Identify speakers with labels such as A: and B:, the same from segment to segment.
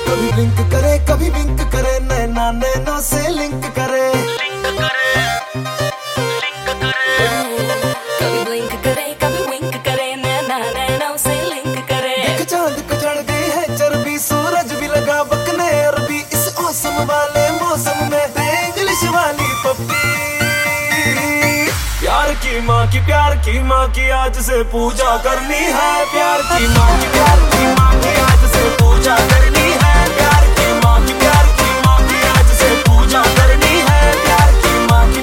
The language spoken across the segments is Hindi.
A: कभी ब्लिंक करे कभी विंक करे, नैना नैनों से लिंक करे।
B: कभी ब्लिंक करे कभी विंक करे, नैना नैनों से लिंक करे।
A: देख चांद को चढ़ गई है चर्बी, सूरज भी लगा बकने अरबी। इस मौसम वाले मौसम में इंग्लिश वाली पप्पी। प्यार की माँ की आज से पूजा करनी है। प्यार की माँ की आज से पूजा करनी है। प्यार की माँ की आज से पूजा करनी है। प्यार की माँ की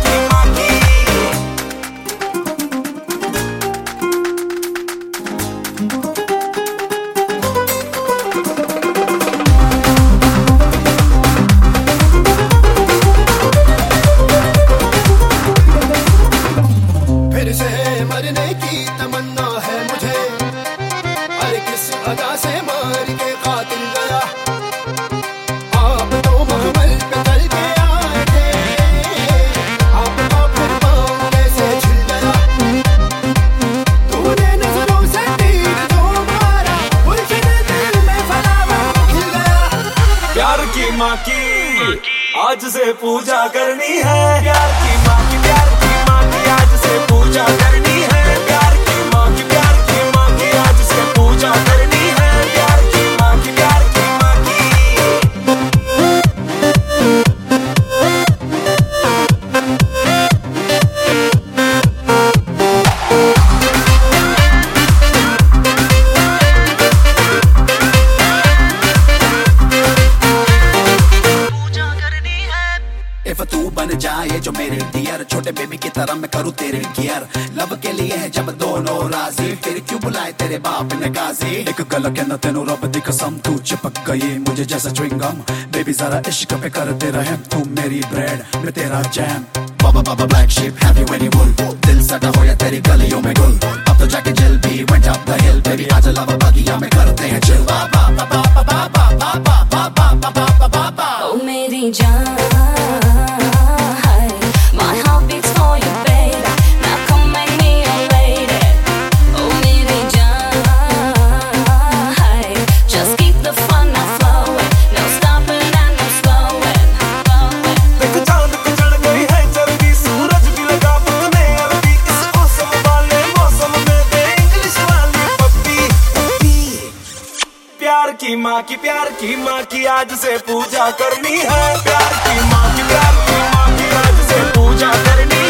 C: फिर से मरने की तमन्ना है मुझे, अरे किस अदा से मार के कातिल गया। आप तो महमल पे चल के आए थे, आपका फिर पाँव कैसे छिल गया। तूने नजरों से तीर जो मारा, उलझन दिल में फलावा खिल गया।
A: प्यार की माँ की आज से पूजा करनी है। प्यार की माँ की आज से पूजा करनी है। प्यार की माँ की आज से पूजा करनी है। प्यार की माँ की
C: If तू बन जाए जो मेरे डियर, छोटे बेबी की तरह मैं करूँ तेरे केयर। लब के लिए है जब दोनों राजी, फिर क्यों बुलाए तेरे बाप ने गाजी। एक गल कहना तेनू रब दी कसम, तू चिपक गई मुझे जैसा च्युइंगम। बेबी जरा इश्क पे करते रहे, तू मेरी ब्रेड मैं तेरा jam. Baa baa black sheep have you any wool, दिल सटा हो या तेरी गलियों में गुल। अब तो जाके जल भी went up the hill, baby आज लावा बगिया में करते हैं चिल। बाबा बाबा बाबा बाबा बाबा बाबा बाबा बाबा।
B: ओ मेरी जान, my heart beats for you baby, now come make me your lady। ओ मेरी जान, just keep the fun now flowing, no stopping and no slowing।
A: देख चांद को चढ़ गई है चर्बी, सूरज भी लगा बकने अरबी। इस मौसम वाले मौसम में इंग्लिश वाली पप्पी। प्यार की माँ की आज से पूजा करनी है। प्यार की माँ की आज से पूजा करनी है।